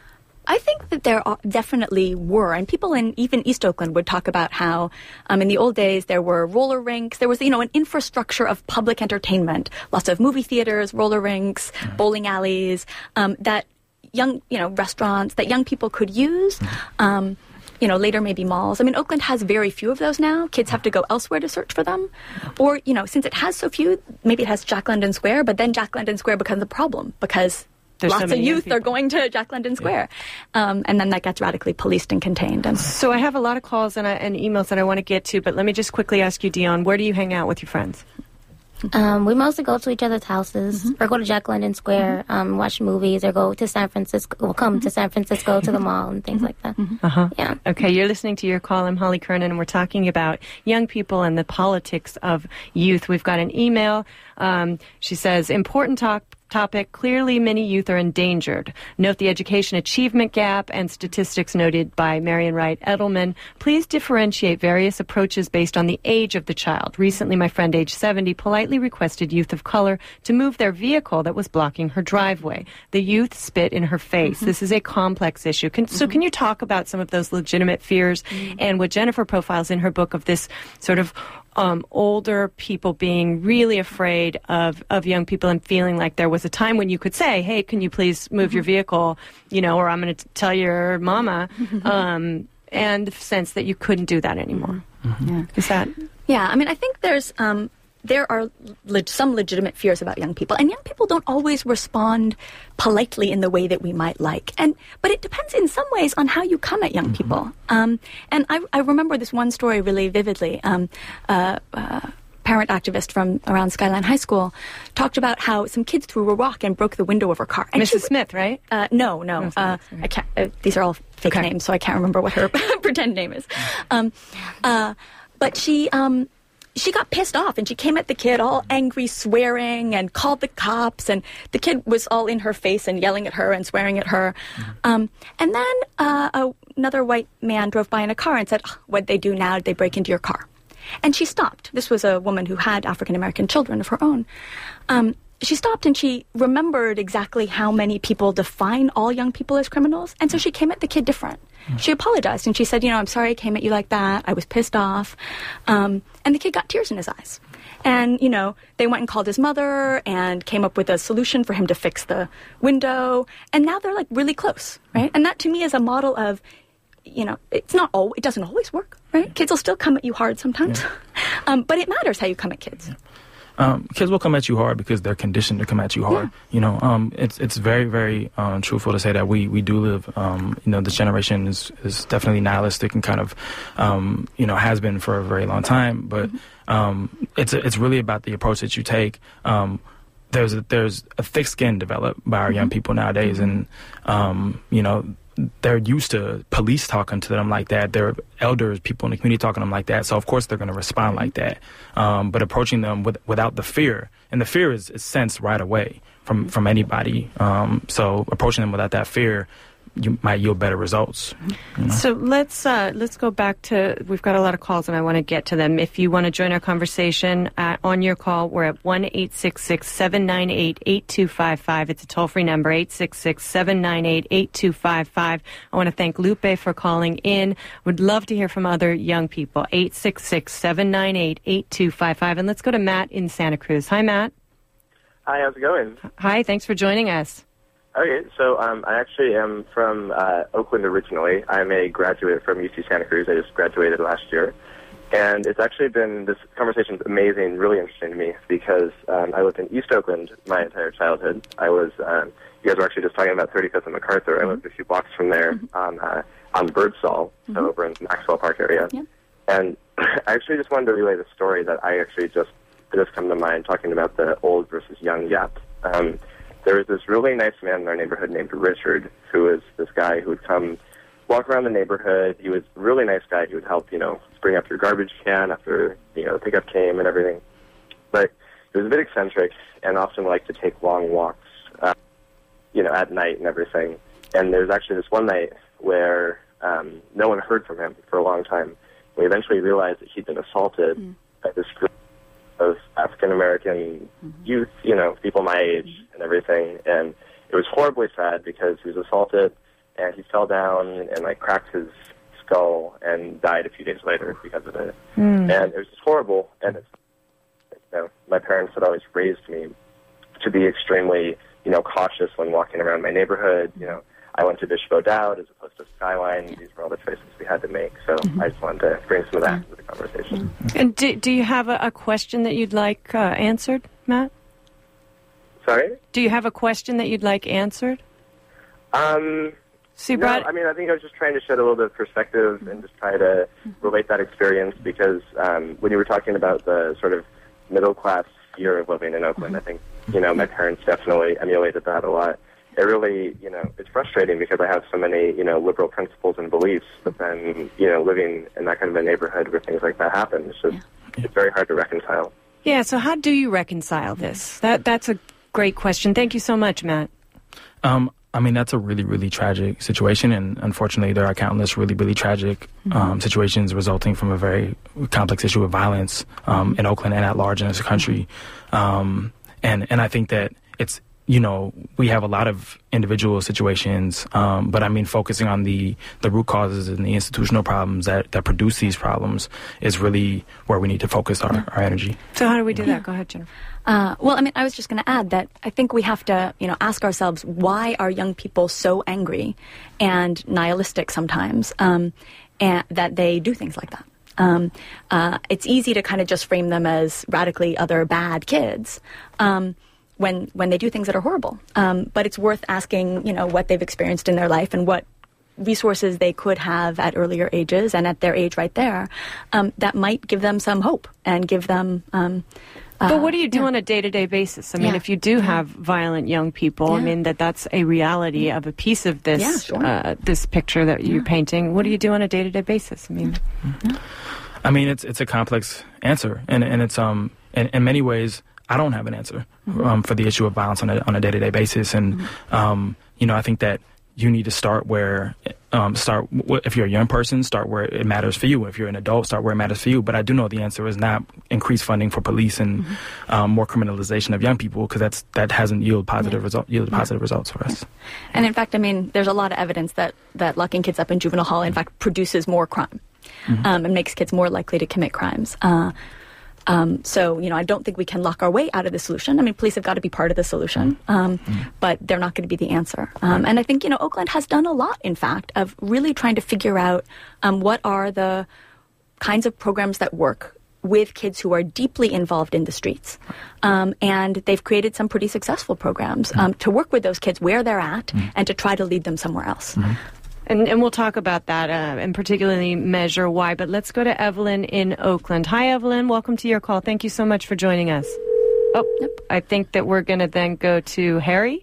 I think that there are, definitely were, and people in even East Oakland would talk about how um, in the old days there were roller rinks, there was, you know, an infrastructure of public entertainment, lots of movie theaters, roller rinks, mm-hmm. bowling alleys, um, that young, you know, restaurants that young people could use. Mm-hmm. Um, you know, later maybe malls. I mean, Oakland has very few of those now. Kids have to go elsewhere to search for them. Or, you know, since it has so few, maybe it has Jack London Square, but then Jack London Square becomes a problem because There's lots so of youth are going to Jack London Square. Yeah. Um, and then that gets radically policed and contained. And so I have a lot of calls and, uh, and emails that I want to get to, but let me just quickly ask you, Dion, where do you hang out with your friends? Um, we mostly go to each other's houses, mm-hmm. or go to Jack London Square, mm-hmm. um, watch movies, or go to San Francisco, or come mm-hmm. to San Francisco to the mall and things mm-hmm. like that. Mm-hmm. Uh-huh. Yeah. Okay, you're listening to Your Call. I'm Holly Kernan, and we're talking about young people and the politics of youth. We've got an email. Um, she says, important talk. Topic, clearly many youth are endangered. Note the education achievement gap and statistics noted by Marian Wright Edelman. Please differentiate various approaches based on the age of the child. Recently, my friend, age seventy, politely requested youth of color to move their vehicle that was blocking her driveway. The youth spit in her face. Mm-hmm. This is a complex issue. Can, mm-hmm. So can you talk about some of those legitimate fears mm-hmm. and what Jennifer profiles in her book of this sort of Um, older people being really afraid of, of young people and feeling like there was a time when you could say, hey, can you please move mm-hmm. your vehicle, you know, or I'm going to tell your mama, um, and the sense that you couldn't do that anymore. Mm-hmm. Yeah. Is that? Yeah, I mean, I think there's... Um, there are leg- some legitimate fears about young people, and young people don't always respond politely in the way that we might like. And but it depends in some ways on how you come at young mm-hmm. people. Um, and I, I remember this one story really vividly. Um, uh, uh, parent activist from around Skyline High School talked about how some kids threw a rock and broke the window of her car. And Missus she, Smith, right? Uh, no, no. Uh, I can't. Uh, these are all fake okay. names, so I can't remember what her pretend name is. Um, uh, but she. Um, She got pissed off, and she came at the kid all angry, swearing, and called the cops, and the kid was all in her face and yelling at her and swearing at her. Mm-hmm. Um, and then uh, a, another white man drove by in a car and said, oh, what'd they do now? Did they break into your car? And she stopped. This was a woman who had African-American children of her own. Um, she stopped, and she remembered exactly how many people define all young people as criminals, and so she came at the kid different. She apologized, and she said, you know, I'm sorry I came at you like that. I was pissed off. Um, and the kid got tears in his eyes. And, you know, they went and called his mother and came up with a solution for him to fix the window. And now they're, like, really close, right? And that, to me, is a model of, you know, it's not all, it doesn't always work, right? Kids will still come at you hard sometimes. Yeah. um, but it matters how you come at kids. Yeah. Um, kids will come at you hard because they're conditioned to come at you hard. Yeah. You know, um, it's it's very, very um, truthful to say that we, we do live, um, you know, this generation is, is definitely nihilistic and kind of, um, you know, has been for a very long time. But um, it's a, it's really about the approach that you take. Um, there's a, there's a thick skin developed by our young people nowadays, and um, you know, they're used to police talking to them like that. They're elders, people in the community talking to them like that. So, of course, they're going to respond like that. Um, but approaching them with, without the fear, and the fear is, is sensed right away from, from anybody. Um, so approaching them without that fear, you might yield better results. You know? So let's uh, let's go back to, we've got a lot of calls and I want to get to them. If you want to join our conversation uh, on your call, we're at one eight six six, seven nine eight, eight two five five. It's a toll-free number, eight six six, seven nine eight, eight two five five. I want to thank Lupe for calling in. Would love to hear from other young people, eight six six, seven nine eight, eight two five five. And let's go to Matt in Santa Cruz. Hi, Matt. Hi, how's it going? Hi, thanks for joining us. Okay, so um, I actually am from uh, Oakland originally. I'm a graduate from U C Santa Cruz. I just graduated last year. And it's actually been, this conversation's amazing, really interesting to me, because um, I lived in East Oakland my entire childhood. I was, um, you guys were actually just talking about thirty-fifth and MacArthur. Mm-hmm. I lived a few blocks from there mm-hmm. on uh, on Birdsall, mm-hmm. so over in Maxwell Park area. Yeah. And I actually just wanted to relay the story that I actually just, just come to mind talking about the old versus young gap. Um, There was this really nice man in our neighborhood named Richard, who was this guy who would come walk around the neighborhood. He was a really nice guy. He would help, you know, bring up your garbage can after, you know, the pickup came and everything. But he was a bit eccentric and often liked to take long walks, uh, you know, at night and everything. And there was actually this one night where um, no one heard from him for a long time. We eventually realized that he'd been assaulted mm. by this group of African-American mm-hmm. youth, you know, people my age and everything. And it was horribly sad because he was assaulted and he fell down and like cracked his skull and died a few days later because of it. Mm. And it was just horrible. And it's, you know, my parents had always raised me to be extremely, you know, cautious when walking around my neighborhood. You know, I went to Bishop O'Dowd as opposed to Skyline. These were all the choices we had to make. So mm-hmm. I just wanted to bring some of that into the conversation. Mm-hmm. And do, do you have a, a question that you'd like uh, answered, Matt? Sorry? Do you have a question that you'd like answered? Um... So no, I mean, I think I was just trying to shed a little bit of perspective and just try to relate that experience because um, when you were talking about the sort of middle-class fear of living in Oakland, I think, you know, my parents definitely emulated that a lot. It really, you know, it's frustrating because I have so many, you know, liberal principles and beliefs, but then, you know, living in that kind of a neighborhood where things like that happen, it's just, it's very hard to reconcile. Yeah, so how do you reconcile this? That That's a great question. Thank you so much, Matt. Um, I mean, that's a really, really tragic situation, and unfortunately there are countless really, really tragic um, mm-hmm. situations resulting from a very complex issue of violence um, in Oakland and at large in this country. Um, and, and I think that it's, you know, we have a lot of individual situations, um, but I mean, focusing on the, the root causes and the institutional problems that, that produce these problems is really where we need to focus our, our energy. So how do we do yeah. that? Go ahead, Jennifer. Uh, well, I mean, I was just going to add that I think we have to, you know, ask ourselves, why are young people so angry and nihilistic sometimes, um, and that they do things like that? Um, uh, it's easy to kind of just frame them as radically other bad kids um, when when they do things that are horrible. Um, but it's worth asking, you know, what they've experienced in their life and what resources they could have at earlier ages and at their age right there um, that might give them some hope and give them... Um, But what do you do yeah. on a day-to-day basis? I mean, yeah. if you do have violent young people, yeah. I mean, that that's a reality of a piece of this yeah, sure. uh, this picture that you're yeah. painting. What do you do on a day-to-day basis? I mean, yeah. I mean, it's it's a complex answer, and and it's um in, in many ways I don't have an answer mm-hmm. um, for the issue of violence on a on a day-to-day basis, and mm-hmm. um you know I think that you need to start where, um, start w- if you're a young person, start where it matters for you. If you're an adult, start where it matters for you. But I do know the answer is not increased funding for police and mm-hmm. um, more criminalization of young people, because that's that hasn't yielded positive yeah. result yielded yeah. positive results for us. And in fact, I mean, there's a lot of evidence that that locking kids up in juvenile hall, in fact, produces more crime mm-hmm. um, and makes kids more likely to commit crimes. Uh, Um, so, you know, I don't think we can lock our way out of the solution. I mean, police have got to be part of the solution, um, mm-hmm. but they're not going to be the answer. Um, and I think, you know, Oakland has done a lot, in fact, of really trying to figure out um, what are the kinds of programs that work with kids who are deeply involved in the streets. Um, and they've created some pretty successful programs um, to work with those kids where they're at mm-hmm. and to try to lead them somewhere else. Mm-hmm. And, and we'll talk about that uh, and particularly measure why. But let's go to Evelyn in Oakland. Hi, Evelyn. Welcome to your call. Thank you so much for joining us. Oh, yep. I think that we're going to then go to Harry.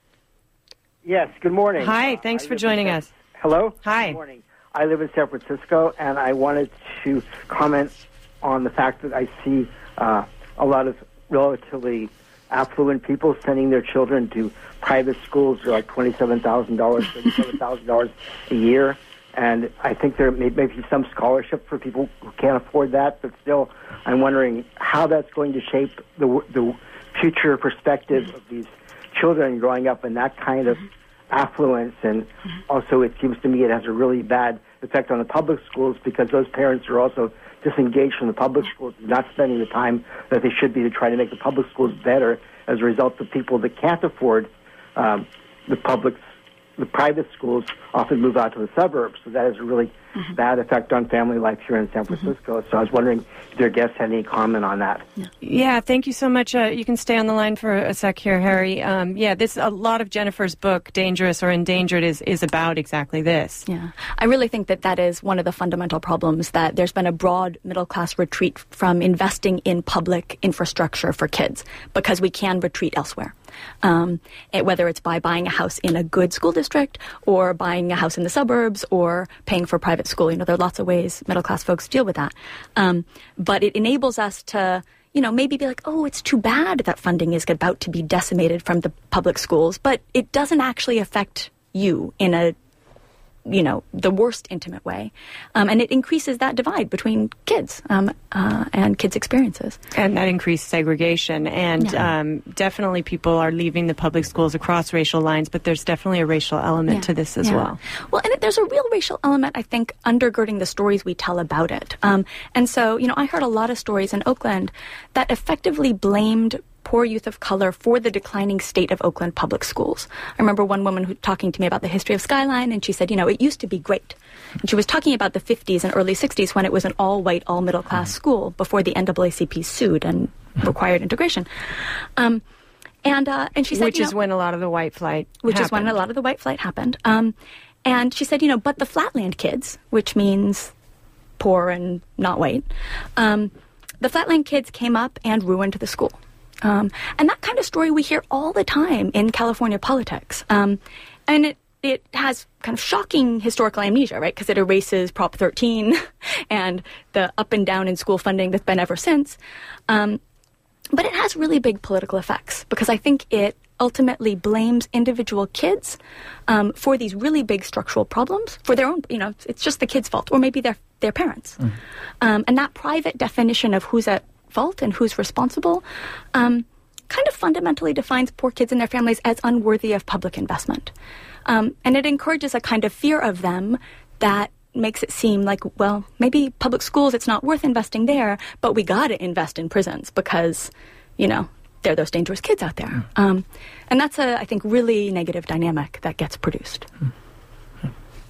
Yes, good morning. Hi, Uh, thanks I for live joining in us. Hello? Hi. Good morning. I live in San Francisco, and I wanted to comment on the fact that I see uh, a lot of relatively affluent people sending their children to private schools for like twenty-seven thousand dollars, thirty-seven thousand dollars a year. And I think there may, may be some scholarship for people who can't afford that, but still, I'm wondering how that's going to shape the, the future perspective of these children growing up in that kind of affluence. And also, it seems to me it has a really bad effect on the public schools, because those parents are also disengaged from the public schools, not spending the time that they should be to try to make the public schools better. As a result, the people that can't afford um, the public, the private schools often move out to the suburbs. So that has a really mm-hmm. bad effect on family life here in San Francisco. Mm-hmm. So I was wondering if your guests had any comment on that. Yeah, yeah thank you so much. Uh, you can stay on the line for a sec here, Harry. Um, yeah, this a lot of Jennifer's book, Dangerous or Endangered, is, is about exactly this. Yeah, I really think that that is one of the fundamental problems, that there's been a broad middle-class retreat from investing in public infrastructure for kids, because we can retreat elsewhere. Um, it, whether it's by buying a house in a good school district or buying a house in the suburbs or paying for private school. You know, there are lots of ways middle-class folks deal with that. Um, but it enables us to, you know, maybe be like, oh, it's too bad that funding is about to be decimated from the public schools, but it doesn't actually affect you in a you know, the worst intimate way. Um, and it increases that divide between kids um, uh, and kids' experiences. And that increased segregation. And Yeah. um, definitely people are leaving the public schools across racial lines, but there's definitely a racial element Yeah. to this as Yeah. well. Well, and it, there's a real racial element, I think, undergirding the stories we tell about it. Um, and so, you know, I heard a lot of stories in Oakland that effectively blamed poor youth of color for the declining state of Oakland public schools. I remember one woman who talking to me about the history of Skyline, and she said, you know, it used to be great. And she was talking about the fifties and early sixties when it was an all-white, all-middle-class school before the N double A C P sued and required integration. Um, and uh, and she said, Which you is know, when a lot of the white flight which happened. is when a lot of the white flight happened. Um, and she said, you know, but the Flatland kids, which means poor and not white, um, the Flatland kids came up and ruined the school. Um, and that kind of story we hear all the time in California politics. Um, and it, it has kind of shocking historical amnesia, right? Because it erases Prop thirteen and the up and down in school funding that's been ever since. Um, but it has really big political effects because I think it ultimately blames individual kids um, for these really big structural problems for their own, you know, it's just the kids' fault or maybe their, their parents. Mm. Um, and that private definition of who's at fault and who's responsible um, kind of fundamentally defines poor kids and their families as unworthy of public investment. Um, and it encourages a kind of fear of them that makes it seem like, well, maybe public schools, it's not worth investing there, but we got to invest in prisons because, you know, there are those dangerous kids out there. Mm. Um, and that's a, I think, really negative dynamic that gets produced. Mm.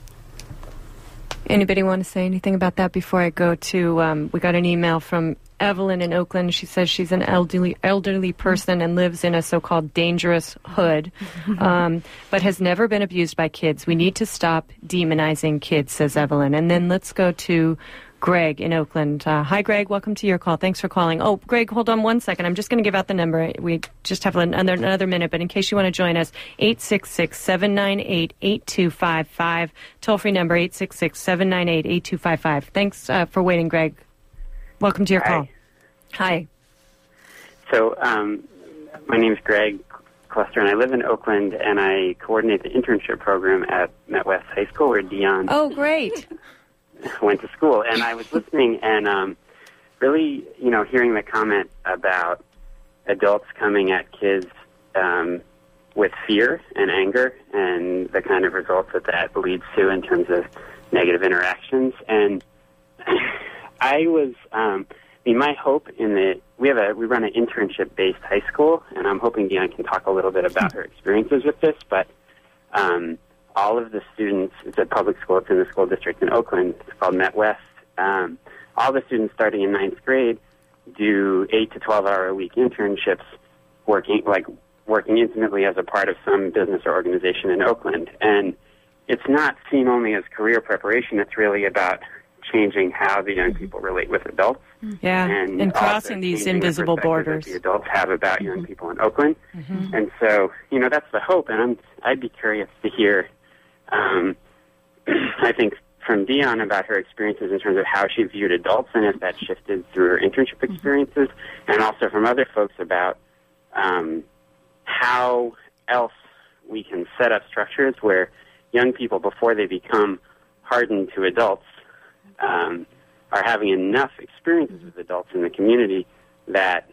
Anybody want to say anything about that before I go to, um, we got an email from Evelyn in Oakland. She says she's an elderly elderly person and lives in a so-called dangerous hood, um, but has never been abused by kids. We need to stop demonizing kids, says Evelyn. And then let's go to Greg in Oakland. Uh, hi, Greg. Welcome to Your Call. Thanks for calling. Oh, Greg, hold on one second. I'm just going to give out the number. We just have another, another minute, but in case you want to join us, eight six six, seven nine eight, eight two five five. Toll-free number, eight six six, seven nine eight, eight two five five. Thanks uh, for waiting, Greg. Welcome to Your Hi. Call. Hi. So, um, my name is Greg Cluster, and I live in Oakland, and I coordinate the internship program at Met West High School, where Dion Oh, great. went to school. And I was listening and um, really, you know, hearing the comment about adults coming at kids um, with fear and anger and the kind of results that that leads to in terms of negative interactions. And I was... Um, I mean, my hope in the we have a we run an internship-based high school, and I'm hoping Dion can talk a little bit about her experiences with this. But um, all of the students, it's a public school, it's in the school district in Oakland. It's called Met West. Um, all the students starting in ninth grade do eight to twelve hour a week internships, working like working intimately as a part of some business or organization in Oakland. And it's not seen only as career preparation; it's really about changing how the young people relate with adults. Yeah, and, and crossing these changing the invisible perspective borders. that the adults have about young Mm-hmm. people in Oakland. Mm-hmm. And so, you know, that's the hope. And I'm, I'd be curious to hear, um, I think, from Dion about her experiences in terms of how she viewed adults and if that shifted through her internship experiences, mm-hmm. and also from other folks about um, how else we can set up structures where young people, before they become hardened to adults, um, are having enough experiences with adults in the community that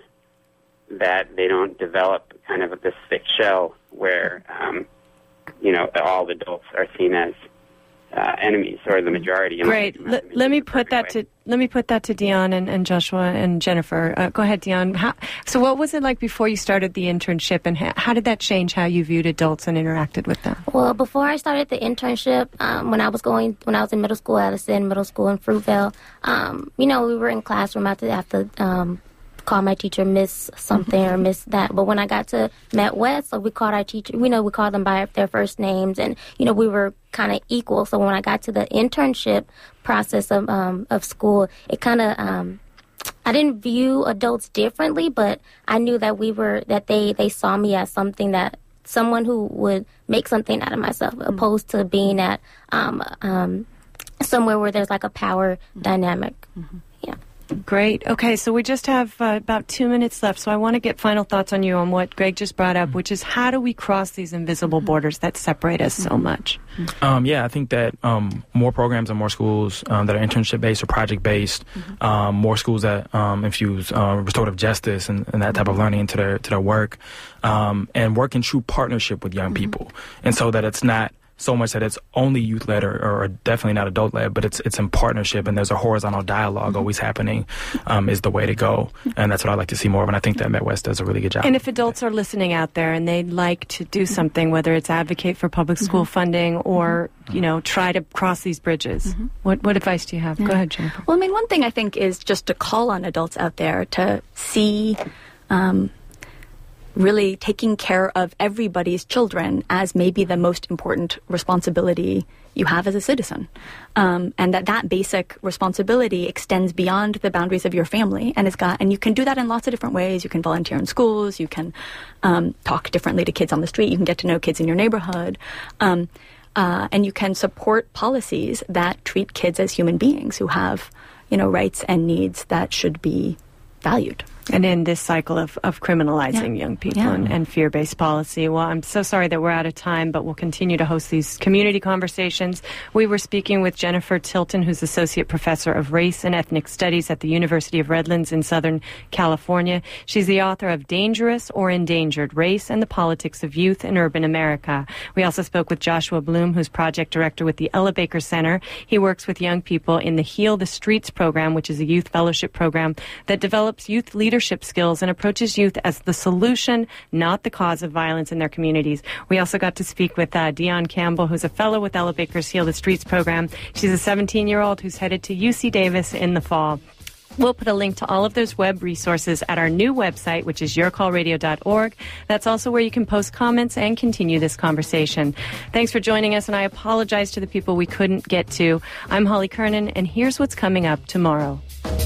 that they don't develop kind of this thick shell where um, you know all adults are seen as uh, enemies or the majority. Great. Let, let me put that way. to let me put that to Dion and, and Joshua and Jennifer. Uh, go ahead, Dion. How, so, what was it like before you started the internship, and how, how did that change how you viewed adults and interacted with them? Well, before I started the internship, um, when I was going, when I was in middle school, Addison Middle School in Fruitvale, um, you know, we were in classroom. I had to have to um, call my teacher Miss something or Miss that. But when I got to Met West, like we called our teacher, we know we called them by their first names, and you know, we were kind of equal. So when I got to the internship process of um, of school, it kind of um, I didn't view adults differently, but I knew that we were that they they saw me as something that someone who would make something out of myself, mm-hmm. opposed to being at um, um, somewhere where there's like a power mm-hmm. dynamic. Mm-hmm. Yeah. Great. Okay, so we just have uh, about two minutes left, so I want to get final thoughts on you on what Greg just brought up, which is how do we cross these invisible borders that separate us so much? Um, yeah, I think that um, more programs and more schools um, that are internship-based or project-based, mm-hmm. um, more schools that um, infuse uh, restorative justice and, and that type of learning into their to their work, um, and work in true partnership with young mm-hmm. people, and so that it's not so much that it's only youth-led or, or definitely not adult-led, but it's it's in partnership and there's a horizontal dialogue mm-hmm. always happening um, is the way to go. And that's what I'd like to see more of, and I think that MetWest does a really good job. And if adults are listening out there and they'd like to do something, whether it's advocate for public school mm-hmm. funding or, mm-hmm. you know, try to cross these bridges, mm-hmm. what, what advice do you have? Yeah. Go ahead, Jennifer. Well, I mean, one thing I think is just to call on adults out there to see... Um, really taking care of everybody's children as maybe the most important responsibility you have as a citizen. Um, and that that basic responsibility extends beyond the boundaries of your family. And it's got, and you can do that in lots of different ways. You can volunteer in schools. You can um, talk differently to kids on the street. You can get to know kids in your neighborhood. Um, uh, and you can support policies that treat kids as human beings who have, you know, rights and needs that should be valued. And in this cycle of, of criminalizing yeah. young people yeah. and, and fear-based policy. Well, I'm so sorry that we're out of time, but we'll continue to host these community conversations. We were speaking with Jennifer Tilton, who's Associate Professor of Race and Ethnic Studies at the University of Redlands in Southern California. She's the author of Dangerous or Endangered: Race and the Politics of Youth in Urban America. We also spoke with Joshua Bloom, who's Project Director with the Ella Baker Center. He works with young people in the Heal the Streets program, which is a youth fellowship program that develops youth leadership leadership skills and approaches youth as the solution, not the cause of violence in their communities. We also got to speak with uh, Dion Campbell, who's a fellow with Ella Baker's Heal the Streets program. She's a seventeen-year-old who's headed to U C Davis in the fall. We'll put a link to all of those web resources at our new website, which is your call radio dot org. That's also where you can post comments and continue this conversation. Thanks for joining us, and I apologize to the people we couldn't get to. I'm Holly Kernan, and here's what's coming up tomorrow.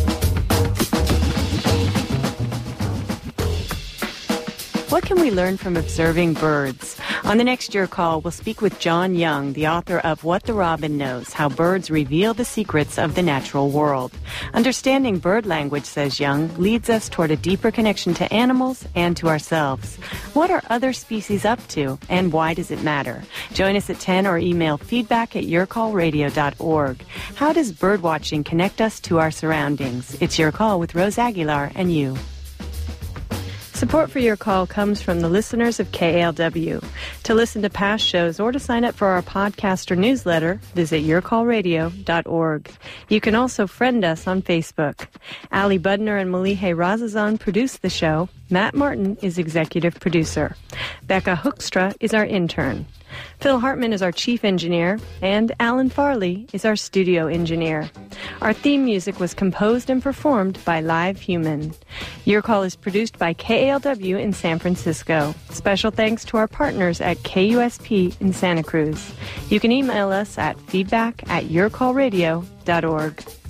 What can we learn from observing birds? On the next Your Call, we'll speak with John Young, the author of What the Robin Knows, How Birds Reveal the Secrets of the Natural World. Understanding bird language, says Young, leads us toward a deeper connection to animals and to ourselves. What are other species up to, and why does it matter? Join us at ten or email feedback at your call radio dot org. How does birdwatching connect us to our surroundings? It's Your Call with Rose Aguilar and you. Support for Your Call comes from the listeners of K A L W. To listen to past shows or to sign up for our podcast or newsletter, visit your call radio dot org. You can also friend us on Facebook. Ali Budner and Malihe Razazan produce the show. Matt Martin is executive producer. Becca Hoekstra is our intern. Phil Hartman is our chief engineer, and Alan Farley is our studio engineer. Our theme music was composed and performed by Live Human. Your Call is produced by K A L W in San Francisco. Special thanks to our partners at K U S P in Santa Cruz. You can email us at feedback at your call radio dot org.